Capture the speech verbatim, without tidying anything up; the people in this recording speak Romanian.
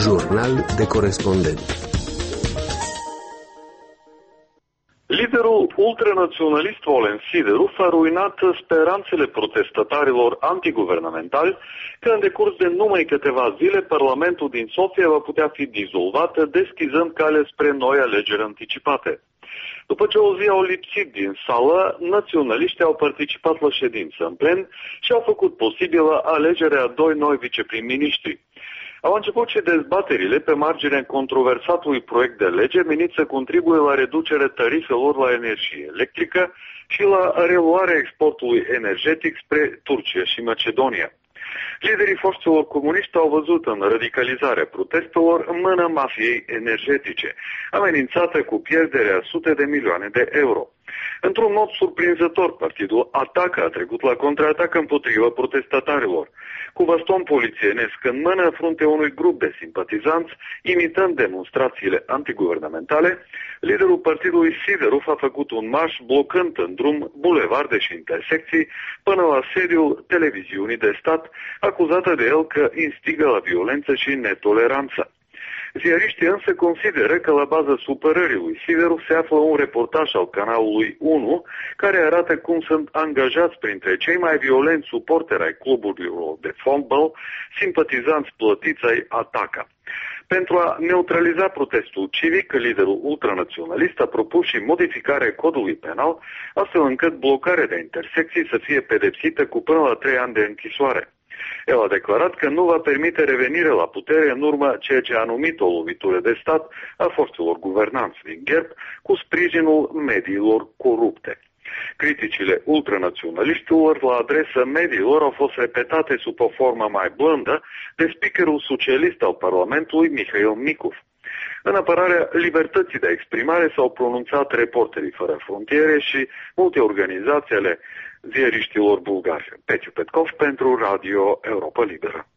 Jurnal de corespondent. Liderul ultranaționalist Volens Sideruf a ruinat speranțele protestatarilor antiguvernamentali că în decurs de numai câteva zile Parlamentul din Sofia va putea fi dizolvat, deschizând cale spre noi alegeri anticipate. După ce o zi au lipsit din sală, naționaliștii au participat la ședință în plen și au făcut posibilă alegerea a doi noi viceprim-ministri. Au început și dezbaterile pe marginea controversatului proiect de lege menit să contribuie la reducerea tarifelor la energie electrică și la reluarea exportului energetic spre Turcia și Macedonia. Liderii forțelor comuniste au văzut în radicalizarea protestelor în mâna mafiei energetice, amenințată cu pierderea sute de milioane de euro. Într-un mod surprinzător, partidul Ataca a trecut la contraatac împotriva protestatarilor. Cu baston polițienesc în mână în fruntea unui grup de simpatizanți, imitând demonstrațiile antiguvernamentale, liderul partidului Sideruf a făcut un marș blocând în drum bulevarde și intersecții până la sediul televiziunii de stat, acuzată de el că instigă la violență și netoleranță. Ziariștii însă consideră că la baza supărării lui Sideruf se află un reportaj al canalului unu care arată cum sunt angajați printre cei mai violenți suporteri ai cluburilor de fotbal simpatizanți plătiți ai Ataca. Pentru a neutraliza protestul civic, liderul ultranaționalist a propus și modificarea codului penal, astfel încât blocarea de intersecții să fie pedepsită cu până la trei ani de închisoare. El a declarat că nu va permite revenirea la putere în urma ceea ce a numit o lovitură de stat a forțelor guvernanți din Gherb cu sprijinul mediilor corupte. Criticile ultranaționaliștilor la adresa mediilor au fost repetate sub o formă mai blândă de speakerul socialist al Parlamentului, Mihail Micov. În apărarea libertății de exprimare s-au pronunțat Reporterii Fără Frontiere și multe organizații ale ziariștilor bulgari. Pețiu Petkov pentru Radio Europa Liberă.